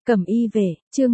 Cẩm y về, chương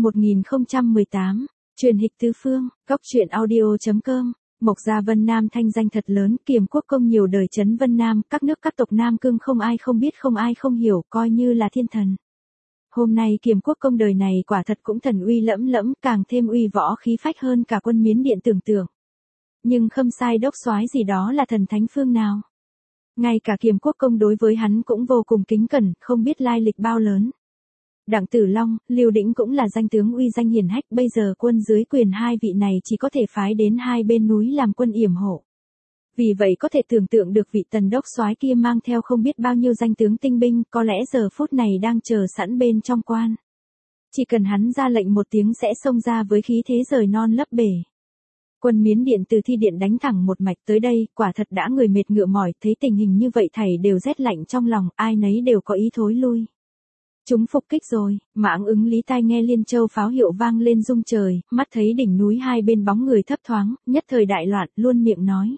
1018, truyền hịch tứ phương, góc truyện audio.com. Mộc Gia Vân Nam thanh danh thật lớn, Kiềm Quốc công nhiều đời chấn Vân Nam, các nước các tộc Nam Cương không ai không biết không ai không hiểu, coi như là thiên thần. Hôm nay Kiềm Quốc công đời này quả thật cũng thần uy lẫm lẫm, càng thêm uy võ khí phách hơn cả quân Miến Điện tưởng tượng. Nhưng Khâm Sai đốc soái gì đó là thần thánh phương nào? Ngay cả Kiềm Quốc công đối với hắn cũng vô cùng kính cẩn, không biết lai lịch bao lớn. Đặng Tử Long, Lưu Đĩnh cũng là danh tướng uy danh hiển hách, bây giờ quân dưới quyền hai vị này chỉ có thể phái đến hai bên núi làm quân yểm hộ. Vì vậy có thể tưởng tượng được vị tần đốc soái kia mang theo không biết bao nhiêu danh tướng tinh binh, có lẽ giờ phút này đang chờ sẵn bên trong quan. Chỉ cần hắn ra lệnh một tiếng sẽ xông ra với khí thế rời non lấp bể. Quân Miến Điện từ Thi Điện đánh thẳng một mạch tới đây, quả thật đã người mệt ngựa mỏi, thấy tình hình như vậy thảy đều rét lạnh trong lòng, ai nấy đều có ý thối lui. Chúng phục kích rồi, Mãng Ứng Lý tai nghe Liên Châu pháo hiệu vang lên rung trời, mắt thấy đỉnh núi hai bên bóng người thấp thoáng, nhất thời đại loạn, luôn miệng nói.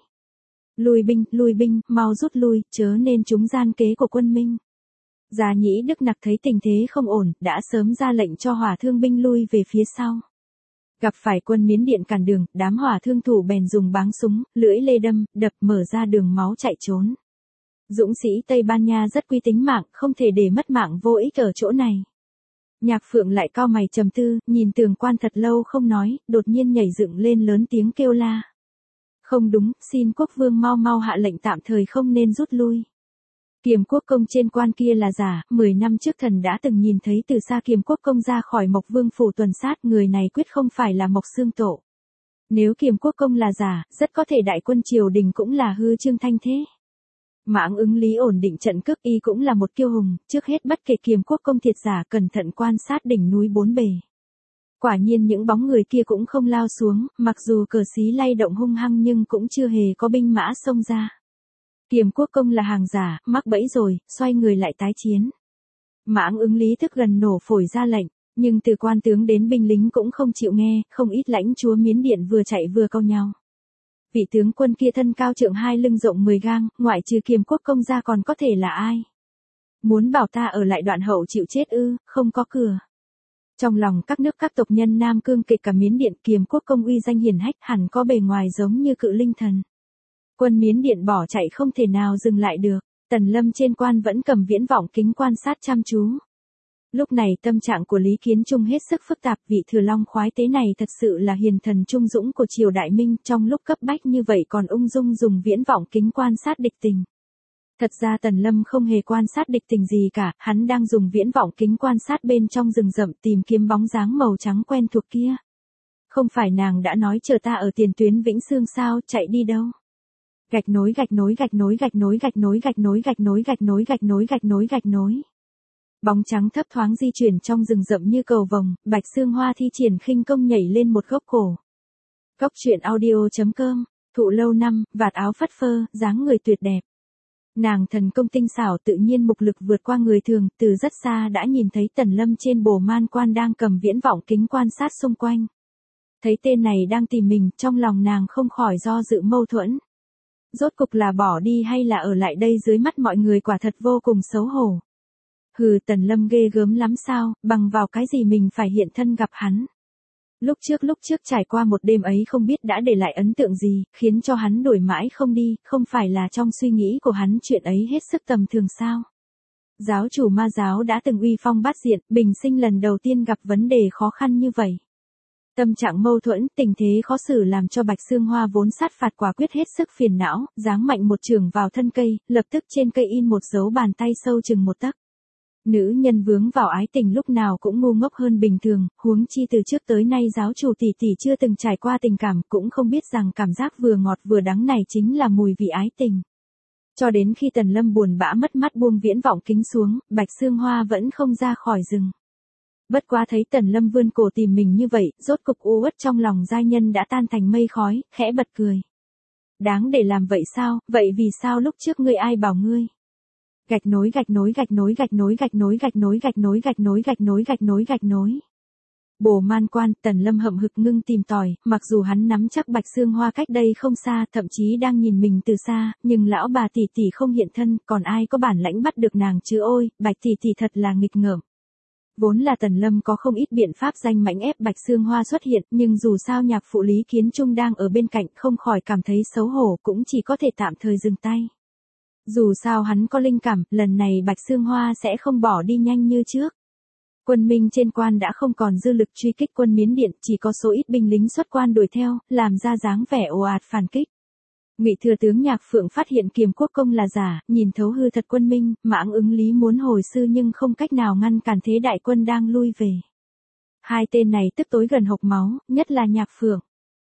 Lùi binh, mau rút lui, chớ nên trúng gian kế của quân Minh. Gia Nhĩ Đức Nặc thấy tình thế không ổn, đã sớm ra lệnh cho hỏa thương binh lui về phía sau. Gặp phải quân Miến Điện cản đường, đám hỏa thương thủ bèn dùng báng súng, lưỡi lê đâm, đập mở ra đường máu chạy trốn. Dũng sĩ Tây Ban Nha rất quý tính mạng, không thể để mất mạng vô ích ở chỗ này. Nhạc Phượng lại cau mày trầm tư, nhìn tường quan thật lâu không nói, đột nhiên nhảy dựng lên lớn tiếng kêu la. Không đúng, xin quốc vương mau hạ lệnh tạm thời không nên rút lui. Kiềm Quốc công trên quan kia là giả, 10 năm trước thần đã từng nhìn thấy từ xa Kiềm Quốc công ra khỏi Mộc Vương phủ tuần sát, người này quyết không phải là Mộc Xương Tổ. Nếu Kiềm Quốc công là giả, rất có thể đại quân triều đình cũng là hư trương thanh thế. Mãng Ứng Lý ổn định trận cước, y cũng là một kiêu hùng, trước hết bất kể Kiềm Quốc công thiệt giả cẩn thận quan sát đỉnh núi bốn bề. Quả nhiên những bóng người kia cũng không lao xuống, mặc dù cờ xí lay động hung hăng nhưng cũng chưa hề có binh mã xông ra. Kiềm Quốc công là hàng giả, mắc bẫy rồi, xoay người lại tái chiến. Mãng Ứng Lý tức gần nổ phổi ra lệnh, nhưng từ quan tướng đến binh lính cũng không chịu nghe, không ít lãnh chúa Miến Điện vừa chạy vừa cau nhau. Vị tướng quân kia thân cao trượng 2 lưng rộng 10 gang, ngoại trừ Kiềm Quốc công ra còn có thể là ai? Muốn bảo ta ở lại Đoạn Hậu chịu chết ư? Không có cửa. Trong lòng các nước các tộc nhân Nam Cương kể cả Miến Điện, Kiềm Quốc công uy danh hiển hách, hẳn có bề ngoài giống như cự linh thần. Quân Miến Điện bỏ chạy không thể nào dừng lại được, Tần Lâm trên quan vẫn cầm viễn vọng kính quan sát chăm chú. Lúc này tâm trạng của Lý Kiến Trung hết sức phức tạp, vị thừa long khoái tế này thật sự là hiền thần trung dũng của triều Đại Minh, trong lúc cấp bách như vậy còn ung dung dùng viễn vọng kính quan sát địch tình. Thật ra Tần Lâm không hề quan sát địch tình gì cả, hắn đang dùng viễn vọng kính quan sát bên trong rừng rậm tìm kiếm bóng dáng màu trắng quen thuộc kia. Không phải nàng đã nói chờ ta ở tiền tuyến Vĩnh Xương sao, chạy đi đâu? Gạch nối. Bóng trắng thấp thoáng di chuyển trong rừng rậm như cầu vồng, Bạch Xương Hoa thi triển khinh công nhảy lên một gốc cổ. Góc truyện audio.com, thụ lâu năm, vạt áo phất phơ, dáng người tuyệt đẹp. Nàng thần công tinh xảo tự nhiên mục lực vượt qua người thường, từ rất xa đã nhìn thấy Tần Lâm trên bồ man quan đang cầm viễn vọng kính quan sát xung quanh. Thấy tên này đang tìm mình, trong lòng nàng không khỏi do dự mâu thuẫn. Rốt cục là bỏ đi hay là ở lại đây dưới mắt mọi người, quả thật vô cùng xấu hổ. Hừ, Tần Lâm ghê gớm lắm sao, bằng vào cái gì mình phải hiện thân gặp hắn. Lúc trước trải qua một đêm ấy không biết đã để lại ấn tượng gì, khiến cho hắn đuổi mãi không đi, không phải là trong suy nghĩ của hắn chuyện ấy hết sức tầm thường sao. Giáo chủ Ma giáo đã từng uy phong bát diện, bình sinh lần đầu tiên gặp vấn đề khó khăn như vậy. Tâm trạng mâu thuẫn, tình thế khó xử làm cho Bạch Xương Hoa vốn sát phạt quả quyết hết sức phiền não, giáng mạnh một chưởng vào thân cây, lập tức trên cây in một dấu bàn tay sâu chừng 1 tấc. Nữ nhân vướng vào ái tình lúc nào cũng ngu ngốc hơn bình thường, huống chi từ trước tới nay giáo chủ tỷ tỷ chưa từng trải qua tình cảm, cũng không biết rằng cảm giác vừa ngọt vừa đắng này chính là mùi vị ái tình. Cho đến khi Tần Lâm buồn bã mất mắt buông viễn vọng kính xuống, Bạch Xương Hoa vẫn không ra khỏi rừng. Bất quá thấy Tần Lâm vươn cổ tìm mình như vậy, rốt cục u uất trong lòng giai nhân đã tan thành mây khói, khẽ bật cười. Đáng để làm vậy sao, vậy vì sao lúc trước ngươi ai bảo ngươi? Gạch nối. Bồ man quan, Tần Lâm hậm hực ngưng tìm tòi, mặc dù hắn nắm chắc Bạch Xương Hoa cách đây không xa, thậm chí đang nhìn mình từ xa, nhưng lão bà tỷ tỷ không hiện thân, còn ai có bản lãnh bắt được nàng chứ ôi, Bạch tỷ tỷ thật là nghịch ngợm. Vốn là Tần Lâm có không ít biện pháp danh mãnh ép Bạch Sương Hoa xuất hiện, nhưng dù sao nhạc phụ Lý Kiến Trung đang ở bên cạnh không khỏi cảm thấy xấu hổ, cũng chỉ có thể tạm thời dừng tay. Dù sao hắn có linh cảm, lần này Bạch Sương Hoa sẽ không bỏ đi nhanh như trước. Quân Minh trên quan đã không còn dư lực truy kích quân Miến Điện, chỉ có số ít binh lính xuất quan đuổi theo, làm ra dáng vẻ ồ ạt phản kích. Ngụy thừa tướng Nhạc Phượng phát hiện Kiềm Quốc công là giả, nhìn thấu hư thật quân Minh, Mãng Ứng Lý muốn hồi sư nhưng không cách nào ngăn cản thế đại quân đang lui về. Hai tên này tức tối gần hộc máu, nhất là Nhạc Phượng.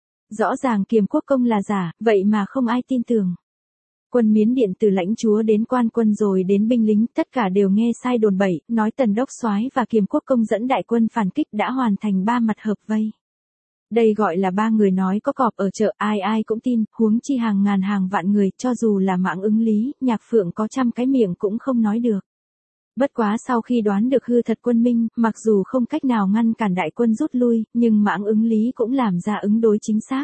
Rõ ràng Kiềm Quốc công là giả, vậy mà không ai tin tưởng. Quân Miến Điện từ lãnh chúa đến quan quân rồi đến binh lính, tất cả đều nghe sai đồn bậy, nói Tần Đốc Soái và Kiềm Quốc công dẫn đại quân phản kích đã hoàn thành ba mặt hợp vây. Đây gọi là ba người nói có cọp ở chợ, ai ai cũng tin, huống chi hàng ngàn hàng vạn người, cho dù là Mãng Ứng Lý, Nhạc Phượng có trăm cái miệng cũng không nói được. Bất quá sau khi đoán được hư thật quân Minh, mặc dù không cách nào ngăn cản đại quân rút lui, nhưng Mãng Ứng Lý cũng làm ra ứng đối chính xác.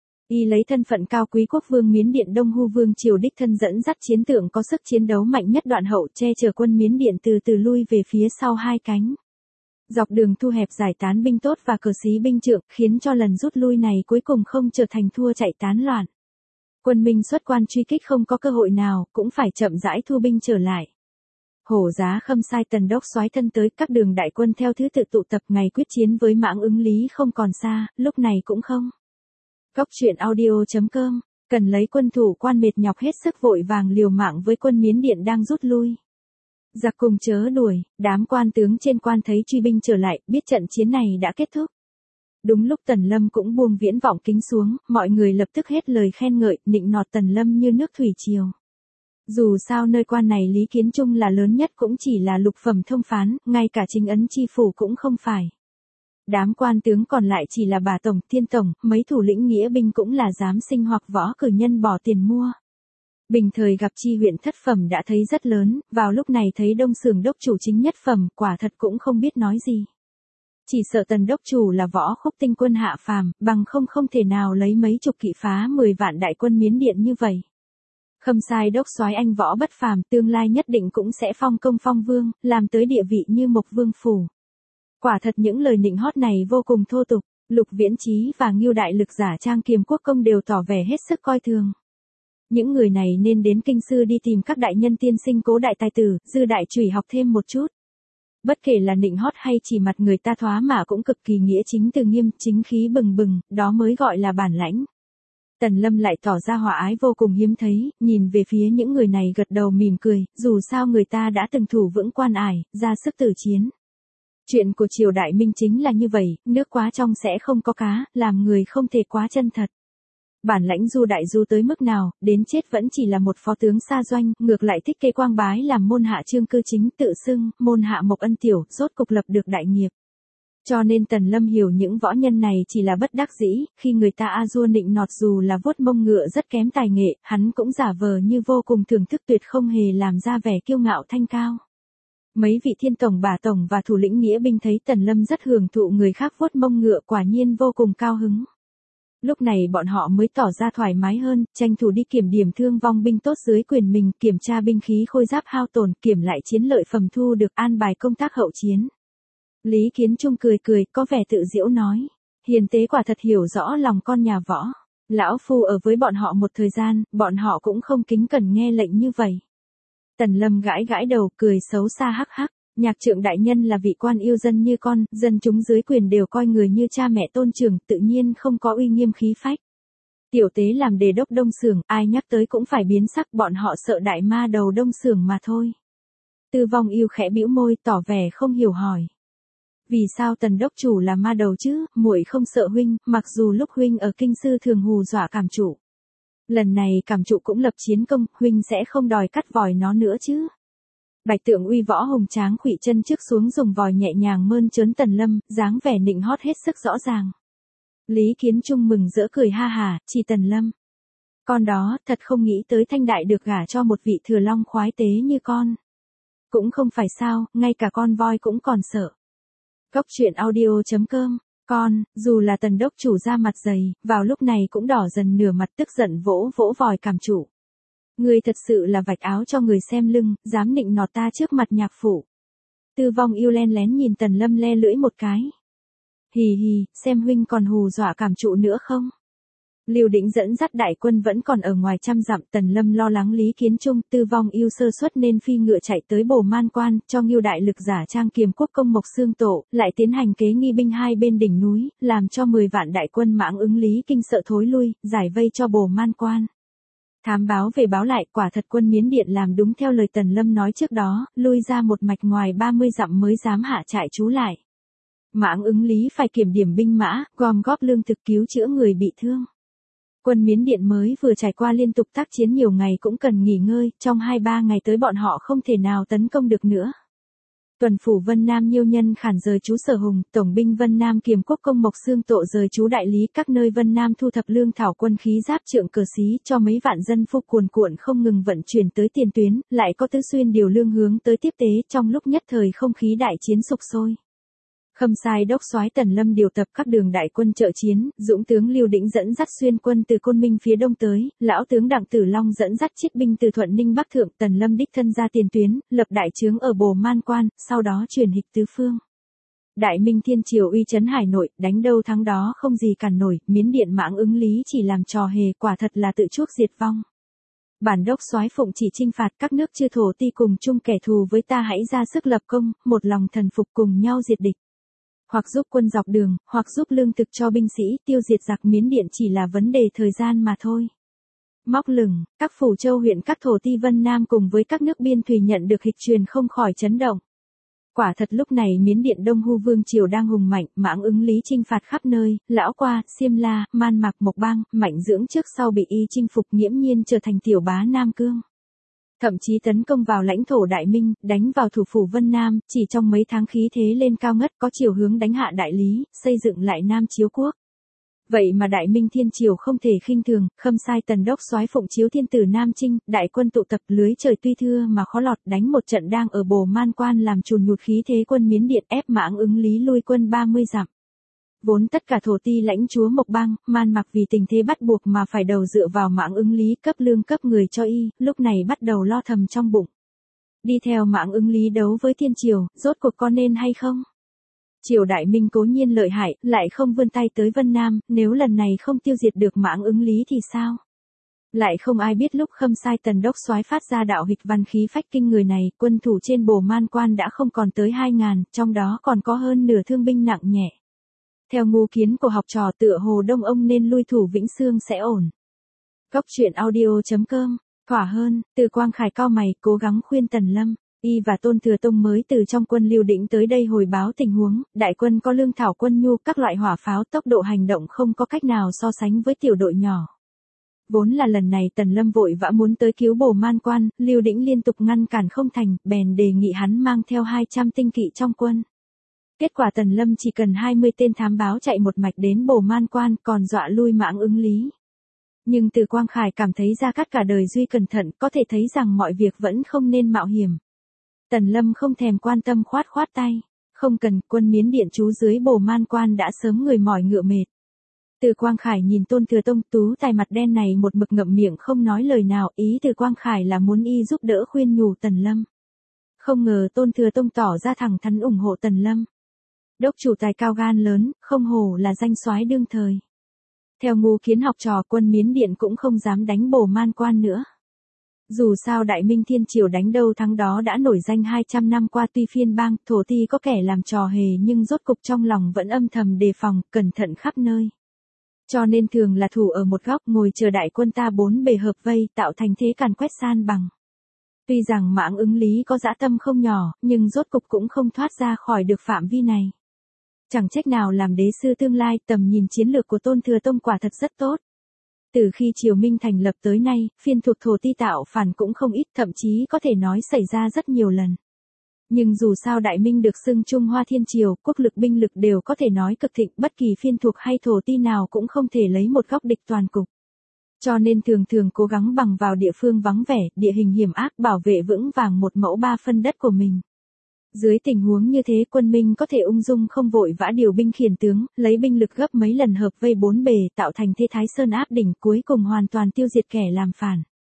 Y lấy thân phận cao quý quốc vương Miến Điện Đông Hu Vương triều đích thân dẫn dắt chiến tượng có sức chiến đấu mạnh nhất đoạn hậu, che chở quân Miến Điện từ từ lui về phía sau hai cánh. Dọc đường thu hẹp giải tán binh tốt và cờ sĩ binh trượng, khiến cho lần rút lui này cuối cùng không trở thành thua chạy tán loạn. Quân Minh xuất quan truy kích không có cơ hội nào, cũng phải chậm rãi thu binh trở lại. Hổ Giá Khâm sai Tần Đốc Soái thân tới, các đường đại quân theo thứ tự tụ tập, ngày quyết chiến với Mãng Ứng Lý không còn xa, lúc này cũng không. Góc truyện audio.com, cần lấy quân thủ quan mệt nhọc hết sức vội vàng liều mạng với quân Miến Điện đang rút lui. Giặc cùng chớ đuổi, đám quan tướng trên quan thấy truy binh trở lại, biết trận chiến này đã kết thúc. Đúng lúc Tần Lâm cũng buông viễn vọng kính xuống, mọi người lập tức hết lời khen ngợi, nịnh nọt Tần Lâm như nước thủy triều. Dù sao nơi quan này Lý Kiến Trung là lớn nhất, cũng chỉ là lục phẩm thông phán, ngay cả chính ấn chi phủ cũng không phải. Đám quan tướng còn lại chỉ là bà tổng, thiên tổng, mấy thủ lĩnh nghĩa binh cũng là giám sinh hoặc võ cử nhân bỏ tiền mua. Bình thời gặp chi huyện thất phẩm đã thấy rất lớn, vào lúc này thấy Đông Xưởng đốc chủ chính nhất phẩm, quả thật cũng không biết nói gì. Chỉ sợ Tần đốc chủ là võ khúc tinh quân hạ phàm, bằng không thể nào lấy mấy chục kỵ phá 10 vạn đại quân Miến Điện như vậy. Khâm sai đốc soái anh võ bất phàm, tương lai nhất định cũng sẽ phong công phong vương, làm tới địa vị như Mộc Vương phủ. Quả thật những lời nịnh hót này vô cùng thô tục, Lục Viễn Chí và Ngưu Đại Lực giả trang Kiềm Quốc công đều tỏ vẻ hết sức coi thường. Những người này nên đến kinh sư đi tìm các đại nhân tiên sinh Cố đại tài tử, Dư đại chủy học thêm một chút. Bất kể là nịnh hót hay chỉ mặt người ta thoá mà cũng cực kỳ nghĩa chính từ nghiêm, chính khí bừng bừng, đó mới gọi là bản lãnh. Tần Lâm lại tỏ ra hòa ái vô cùng hiếm thấy, nhìn về phía những người này gật đầu mỉm cười, dù sao người ta đã từng thủ vững quan ải, ra sức tử chiến. Chuyện của triều đại Minh chính là như vậy, nước quá trong sẽ không có cá, làm người không thể quá chân thật. Bản lãnh Du đại Du tới mức nào, đến chết vẫn chỉ là một phó tướng xa doanh, ngược lại thích kê quang bái làm môn hạ Trương Cư Chính, tự xưng môn hạ Mộc Ân Tiểu, rốt cục lập được đại nghiệp. Cho nên Tần Lâm hiểu những võ nhân này chỉ là bất đắc dĩ, khi người ta a dua nịnh nọt dù là vuốt mông ngựa rất kém tài nghệ, hắn cũng giả vờ như vô cùng thưởng thức, tuyệt không hề làm ra vẻ kiêu ngạo thanh cao. Mấy vị thiên tổng bà tổng và thủ lĩnh nghĩa binh thấy Tần Lâm rất hưởng thụ người khác vuốt mông ngựa, quả nhiên vô cùng cao hứng. Lúc này bọn họ mới tỏ ra thoải mái hơn, tranh thủ đi kiểm điểm thương vong binh tốt dưới quyền mình, kiểm tra binh khí khôi giáp hao tổn, kiểm lại chiến lợi phẩm thu được, an bài công tác hậu chiến. Lý Kiến Trung cười cười, có vẻ tự giễu nói, hiền tế quả thật hiểu rõ lòng con nhà võ. Lão phu ở với bọn họ một thời gian, bọn họ cũng không kính cẩn nghe lệnh như vậy. Tần Lâm gãi gãi đầu, cười xấu xa hắc hắc. Nhạc Trượng đại nhân là vị quan yêu dân như con, dân chúng dưới quyền đều coi người như cha mẹ tôn trưởng, tự nhiên không có uy nghiêm khí phách. Tiểu tế làm đề đốc Đông Xưởng, ai nhắc tới cũng phải biến sắc, bọn họ sợ đại ma đầu Đông Xưởng mà thôi. Tư Vong Yêu khẽ bĩu môi, tỏ vẻ không hiểu hỏi. Vì sao Tần đốc chủ là ma đầu chứ, muội không sợ huynh, mặc dù lúc huynh ở kinh sư thường hù dọa cảm trụ. Lần này cảm trụ cũng lập chiến công, huynh sẽ không đòi cắt vòi nó nữa chứ. Bạch Tượng Uy võ hùng tráng khuỵu chân trước xuống dùng vòi nhẹ nhàng mơn trớn Tần Lâm, dáng vẻ nịnh hót hết sức rõ ràng. Lý Kiến Trung mừng rỡ cười ha hà, chỉ Tần Lâm. Con đó, thật không nghĩ tới Thanh Đại được gả cho một vị thừa long khoái tế như con. Cũng không phải sao, ngay cả con voi cũng còn sợ. Góc truyện audio.com, con, dù là Tần đốc chủ ra mặt dày, vào lúc này cũng đỏ dần nửa mặt, tức giận vỗ vỗ vòi cảm trụ. Ngươi thật sự là vạch áo cho người xem lưng, dám nịnh nọt ta trước mặt nhạc phụ. Tư Vong Yêu len lén nhìn Tần Lâm le lưỡi một cái. Hì hì, xem huynh còn hù dọa cảm trụ nữa không? Lưu Đĩnh dẫn dắt đại quân vẫn còn ở ngoài trăm dặm, Tần Lâm lo lắng Lý Kiến Trung, Tư Vong Yêu sơ suất nên phi ngựa chạy tới Bồ Man Quan, cho Ngưu đại lực giả trang Kiềm Quốc công Mộc Xương Tổ, lại tiến hành kế nghi binh hai bên đỉnh núi, làm cho 10 vạn đại quân Mãng Ứng Lý kinh sợ thối lui, giải vây cho Bồ Man Quan. Thám báo về báo lại, quả thật quân Miến Điện làm đúng theo lời Tần Lâm nói trước đó, lui ra một mạch ngoài 30 dặm mới dám hạ trại trú lại. Mãng Ứng Lý phải kiểm điểm binh mã, gom góp lương thực cứu chữa người bị thương. Quân Miến Điện mới vừa trải qua liên tục tác chiến nhiều ngày cũng cần nghỉ ngơi, trong 2-3 ngày tới bọn họ không thể nào tấn công được nữa. Tuần phủ Vân Nam Nhiêu Nhân Khản rời trú Sở Hùng, tổng binh Vân Nam Kiềm Quốc công Mộc Xương Tộ rời trú đại lý, các nơi Vân Nam thu thập lương thảo quân khí giáp trượng cờ xí cho mấy vạn dân phu cuồn cuộn không ngừng vận chuyển tới tiền tuyến, lại có Tứ Xuyên điều lương hướng tới tiếp tế, trong lúc nhất thời không khí đại chiến sục sôi. Khâm sai đốc soái Tần Lâm điều tập các đường đại quân trợ chiến, dũng tướng Lưu Đĩnh dẫn dắt xuyên quân từ Côn Minh phía đông tới, lão tướng Đặng Tử Long dẫn dắt chiết binh từ Thuận Ninh Bắc thượng, Tần Lâm đích thân ra tiền tuyến, lập đại trướng ở Bồ Man Quan, sau đó truyền hịch tứ phương. Đại Minh Thiên Triều uy chấn hải nội, đánh đâu thắng đó không gì cản nổi, Miến Điện Mãng Ứng Lý chỉ làm trò hề, quả thật là tự chuốc diệt vong. Bản đốc soái phụng chỉ chinh phạt các nước chư thổ ti cùng chung kẻ thù với ta, hãy ra sức lập công, một lòng thần phục cùng nhau diệt địch. Hoặc giúp quân dọc đường, hoặc giúp lương thực cho binh sĩ, tiêu diệt giặc Miến Điện chỉ là vấn đề thời gian mà thôi. Móc lửng, các phủ châu huyện các thổ ti Vân Nam cùng với các nước biên thùy nhận được hịch truyền không khỏi chấn động. Quả thật lúc này Miến Điện Đông Hu Vương Triều đang hùng mạnh, Mãng Ứng Lý chinh phạt khắp nơi, Lão Qua, Xiêm La, Man Mạc Mộc Bang, Mạnh Dưỡng trước sau bị y chinh phục, nghiễm nhiên trở thành tiểu bá Nam Cương. Thậm chí tấn công vào lãnh thổ Đại Minh, đánh vào thủ phủ Vân Nam, chỉ trong mấy tháng khí thế lên cao ngất, có chiều hướng đánh hạ đại lý, xây dựng lại Nam Chiếu Quốc. Vậy mà Đại Minh Thiên Triều không thể khinh thường, khâm sai Tần đốc soái phụng chiếu thiên tử Nam Chinh, đại quân tụ tập, lưới trời tuy thưa mà khó lọt, đánh một trận đang ở Bồ Man Quan làm chùn nhụt khí thế quân Miến Điện, ép Mãng Ứng Lý lui quân 30 dặm. Vốn tất cả thổ ti lãnh chúa Mộc Bang, Man Mạc vì tình thế bắt buộc mà phải đầu dựa vào Mãng Ứng Lý cấp lương cấp người cho y, lúc này bắt đầu lo thầm trong bụng. Đi theo Mãng Ứng Lý đấu với Thiên Triều, rốt cuộc có nên hay không? Triều Đại Minh cố nhiên lợi hại, lại không vươn tay tới Vân Nam, nếu lần này không tiêu diệt được Mãng Ứng Lý thì sao? Lại không ai biết lúc khâm sai Tần đốc soái phát ra đạo hịch văn khí phách kinh người này, quân thủ trên Bồ Man Quan đã không còn tới 2.000, trong đó còn có hơn nửa thương binh nặng nhẹ. Theo ngu kiến của học trò tựa hồ Đông ông nên lui thủ Vĩnh Xương sẽ ổn. Góc truyện audio.com, thỏa hơn, Từ Quang Khải cau mày, cố gắng khuyên Tần Lâm. Y và Tôn Thừa Tông mới từ trong quân Lưu Đĩnh tới đây hồi báo tình huống, đại quân có lương thảo quân nhu, các loại hỏa pháo, tốc độ hành động không có cách nào so sánh với tiểu đội nhỏ. Vốn là lần này Tần Lâm vội vã muốn tới cứu Bồ Man Quan, Lưu Đĩnh liên tục ngăn cản không thành, bèn đề nghị hắn mang theo 200 tinh kỵ trong quân. Kết quả Tần Lâm chỉ cần 20 tên thám báo chạy một mạch đến Bồ Man Quan, còn dọa lui Mãng Ứng Lý. Nhưng Từ Quang Khải cảm thấy Gia Cát cả đời duy cẩn thận, có thể thấy rằng mọi việc vẫn không nên mạo hiểm. Tần Lâm không thèm quan tâm, khoát khoát tay. Không cần, quân Miến Điện trú dưới Bồ Man Quan đã sớm người mỏi ngựa mệt. Từ Quang Khải nhìn Tôn Thừa Tông, tú tài mặt đen này một mực ngậm miệng không nói lời nào, ý Từ Quang Khải là muốn y giúp đỡ khuyên nhủ Tần Lâm. Không ngờ Tôn Thừa Tông tỏ ra thẳng thắn ủng hộ Tần Lâm. Đốc chủ tài cao gan lớn, không hổ là danh soái đương thời. Theo ngu kiến học trò, quân Miến Điện cũng không dám đánh Bồ Man Quan nữa. Dù sao Đại Minh Thiên Triều đánh đâu thắng đó đã nổi danh 200 năm qua, tuy phiên bang, thổ ti có kẻ làm trò hề nhưng rốt cục trong lòng vẫn âm thầm đề phòng, cẩn thận khắp nơi. Cho nên thường là thủ ở một góc ngồi chờ đại quân ta bốn bề hợp vây, tạo thành thế càn quét san bằng. Tuy rằng Mãng Ứng Lý có dã tâm không nhỏ, nhưng rốt cục cũng không thoát ra khỏi được phạm vi này. Chẳng trách nào làm đế sư tương lai, tầm nhìn chiến lược của Tôn Thừa Tông quả thật rất tốt. Từ khi Triều Minh thành lập tới nay, phiên thuộc thổ ti tạo phản cũng không ít, thậm chí có thể nói xảy ra rất nhiều lần. Nhưng dù sao Đại Minh được xưng Trung Hoa Thiên Triều, quốc lực binh lực đều có thể nói cực thịnh, bất kỳ phiên thuộc hay thổ ti nào cũng không thể lấy một góc địch toàn cục. Cho nên thường thường cố gắng bằng vào địa phương vắng vẻ, địa hình hiểm ác, bảo vệ vững vàng một mẫu ba phân đất của mình. Dưới tình huống như thế, quân Minh có thể ung dung không vội vã điều binh khiển tướng, lấy binh lực gấp mấy lần hợp vây bốn bề, tạo thành thế Thái Sơn áp đỉnh, cuối cùng hoàn toàn tiêu diệt kẻ làm phản.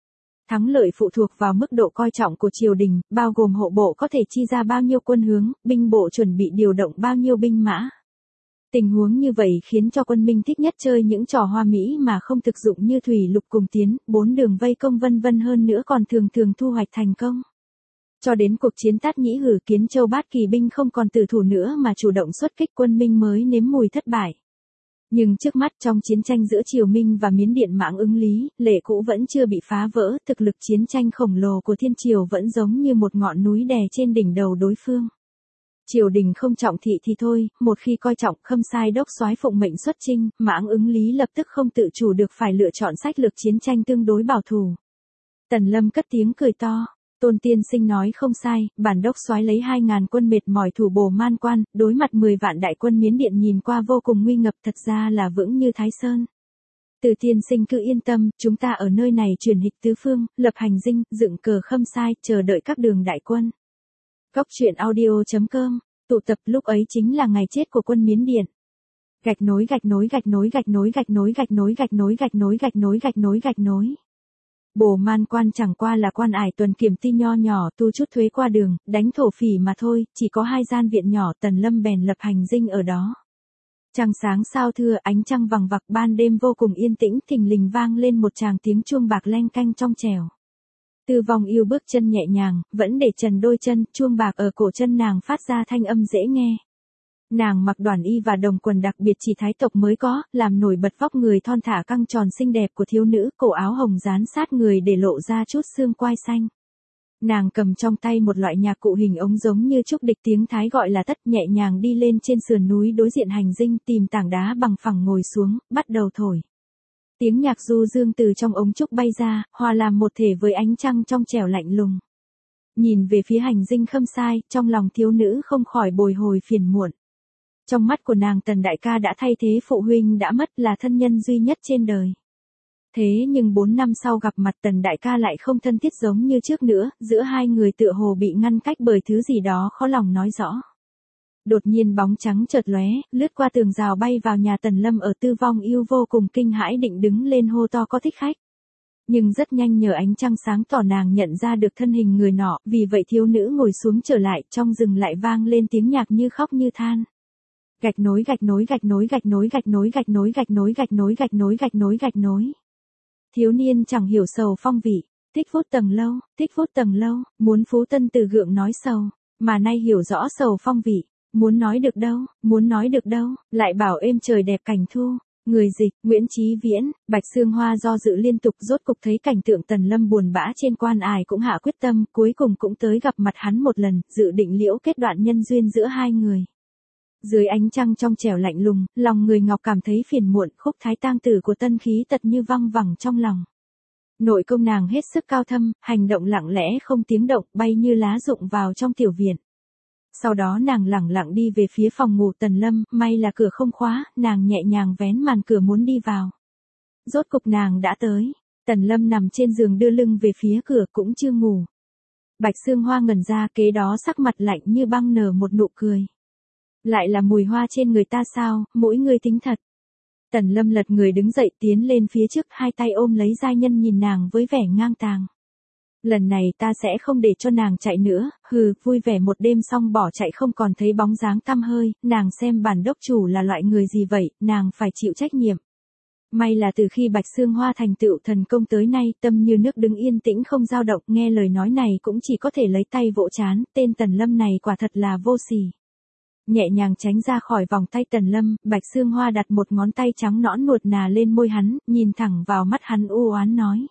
Thắng lợi phụ thuộc vào mức độ coi trọng của triều đình, bao gồm hộ bộ có thể chi ra bao nhiêu quân hướng, binh bộ chuẩn bị điều động bao nhiêu binh mã. Tình huống như vậy khiến cho quân Minh thích nhất chơi những trò hoa mỹ mà không thực dụng như thủy lục cùng tiến, 4 đường vây công vân vân, hơn nữa còn thường thường thu hoạch thành công. Cho đến cuộc chiến Tát Nhĩ Hử Kiến Châu Bát Kỳ binh không còn tử thủ nữa mà chủ động xuất kích, quân Minh mới nếm mùi thất bại. Nhưng trước mắt trong chiến tranh giữa Triều Minh và Miến Điện Mãng Ứng Lý, lệ cũ vẫn chưa bị phá vỡ, thực lực chiến tranh khổng lồ của Thiên Triều vẫn giống như một ngọn núi đè trên đỉnh đầu đối phương. Triều đình không trọng thị thì thôi, một khi coi trọng, Khâm Sai đốc soái phụng mệnh xuất chinh, Mãng Ứng Lý lập tức không tự chủ được phải lựa chọn sách lược chiến tranh tương đối bảo thủ. Tần Lâm cất tiếng cười to. Tôn tiên sinh nói không sai, bản đốc soái lấy 2.000 quân mệt mỏi thủ Bồ Man Quan, đối mặt 10 vạn đại quân Miến Điện nhìn qua vô cùng nguy ngập, thật ra là vững như Thái Sơn. Từ tiên sinh cứ yên tâm, chúng ta ở nơi này truyền hịch tứ phương, lập hành dinh, dựng cờ Khâm Sai, chờ đợi các đường đại quân. Góc truyện audio.com, tụ tập lúc ấy chính là ngày chết của quân Miến Điện. Gạch nối gạch nối gạch nối gạch nối gạch nối gạch nối gạch nối gạch nối gạch nối gạch nối gạch nối. Bồ Man Quan chẳng qua là quan ải tuần kiểm ti nho nhỏ, tu chút thuế qua đường, đánh thổ phỉ mà thôi, chỉ có 2 gian viện nhỏ, Tần Lâm bèn lập hành dinh ở đó. Trăng sáng sao thưa, ánh trăng vằng vặc, ban đêm vô cùng yên tĩnh, thình lình vang lên một tràng tiếng chuông bạc leng canh trong trẻo. Tư Vong Yêu bước chân nhẹ nhàng, vẫn để trần đôi chân, chuông bạc ở cổ chân nàng phát ra thanh âm dễ nghe. Nàng mặc đoàn y và đồng quần đặc biệt chỉ thái tộc mới có, làm nổi bật vóc người thon thả căng tròn xinh đẹp của thiếu nữ, cổ áo hồng dán sát người để lộ ra chút xương quai xanh. Nàng cầm trong tay một loại nhạc cụ hình ống giống như trúc địch, tiếng Thái gọi là tất, nhẹ nhàng đi lên trên sườn núi đối diện hành dinh, tìm tảng đá bằng phẳng ngồi xuống, bắt đầu thổi. Tiếng nhạc du dương từ trong ống trúc bay ra, hòa làm một thể với ánh trăng trong trẻo lạnh lùng. Nhìn về phía hành dinh Khâm Sai, trong lòng thiếu nữ không khỏi bồi hồi phiền muộn. Trong mắt của nàng, Tần đại ca đã thay thế phụ huynh đã mất, là thân nhân duy nhất trên đời. Thế nhưng 4 năm sau gặp mặt, Tần đại ca lại không thân thiết giống như trước nữa, giữa hai người tựa hồ bị ngăn cách bởi thứ gì đó khó lòng nói rõ. Đột nhiên bóng trắng chợt lóe, lướt qua tường rào bay vào nhà Tần Lâm ở Tư Vong Yêu vô cùng kinh hãi, định đứng lên hô to có thích khách. Nhưng rất nhanh nhờ ánh trăng sáng tỏ nàng nhận ra được thân hình người nọ, vì vậy thiếu nữ ngồi xuống trở lại, trong rừng lại vang lên tiếng nhạc như khóc như than. Gạch nối gạch nối gạch nối gạch nối gạch nối gạch nối gạch nối gạch nối gạch nối gạch nối gạch nối. Thiếu niên chẳng hiểu sầu phong vị, thích phút tầng lâu, muốn phú tân từ gượng nói sầu, mà nay hiểu rõ sầu phong vị, muốn nói được đâu, lại bảo êm trời đẹp cảnh thu. Người dịch, Nguyễn Chí Viễn. Bạch Sương Hoa do dự liên tục, rốt cục thấy cảnh tượng Tần Lâm buồn bã trên quan ải cũng hạ quyết tâm, cuối cùng cũng tới gặp mặt hắn một lần, dự định liễu kết đoạn nhân duyên giữa hai người. Dưới ánh trăng trong trẻo lạnh lùng, lòng người ngọc cảm thấy phiền muộn, khúc thái tang tử của tân khí tật như văng vẳng trong lòng. Nội công nàng hết sức cao thâm, hành động lặng lẽ không tiếng động, bay như lá rụng vào trong tiểu viện. Sau đó nàng lẳng lặng đi về phía phòng ngủ Tần Lâm, may là cửa không khóa, nàng nhẹ nhàng vén màn cửa muốn đi vào. Rốt cục nàng đã tới, Tần Lâm nằm trên giường đưa lưng về phía cửa cũng chưa ngủ. Bạch Sương Hoa ngẩn ra, kế đó sắc mặt lạnh như băng nở một nụ cười. Lại là mùi hoa trên người ta sao, mỗi người tính thật. Tần Lâm lật người đứng dậy tiến lên phía trước, hai tay ôm lấy giai nhân nhìn nàng với vẻ ngang tàng. Lần này ta sẽ không để cho nàng chạy nữa, vui vẻ một đêm xong bỏ chạy không còn thấy bóng dáng tăm hơi, nàng xem bản đốc chủ là loại người gì vậy, nàng phải chịu trách nhiệm. May là từ khi Bạch Sương Hoa thành tựu thần công tới nay, tâm như nước đứng yên tĩnh không dao động, nghe lời nói này cũng chỉ có thể lấy tay vỗ trán, tên Tần Lâm này quả thật là vô sỉ. Nhẹ nhàng tránh ra khỏi vòng tay Tần Lâm, Bạch Sương Hoa đặt một ngón tay trắng nõn nuột nà lên môi hắn, nhìn thẳng vào mắt hắn u oán nói.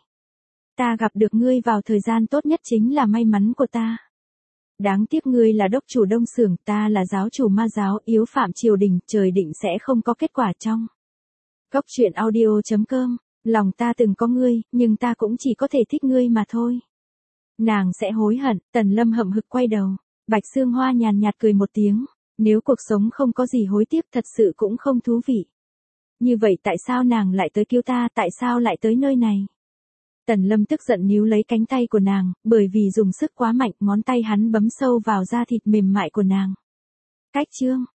Ta gặp được ngươi vào thời gian tốt nhất chính là may mắn của ta. Đáng tiếc ngươi là đốc chủ Đông Xưởng, ta là giáo chủ Ma giáo, yếu phạm triều đình, trời định sẽ không có kết quả trong. Góc truyện audio.com, lòng ta từng có ngươi, nhưng ta cũng chỉ có thể thích ngươi mà thôi. Nàng sẽ hối hận. Tần Lâm hậm hực quay đầu, Bạch Sương Hoa nhàn nhạt cười một tiếng. Nếu cuộc sống không có gì hối tiếc thật sự cũng không thú vị. Như vậy tại sao nàng lại tới cứu ta, tại sao lại tới nơi này? Tần Lâm tức giận níu lấy cánh tay của nàng, bởi vì dùng sức quá mạnh, ngón tay hắn bấm sâu vào da thịt mềm mại của nàng. Cách chương.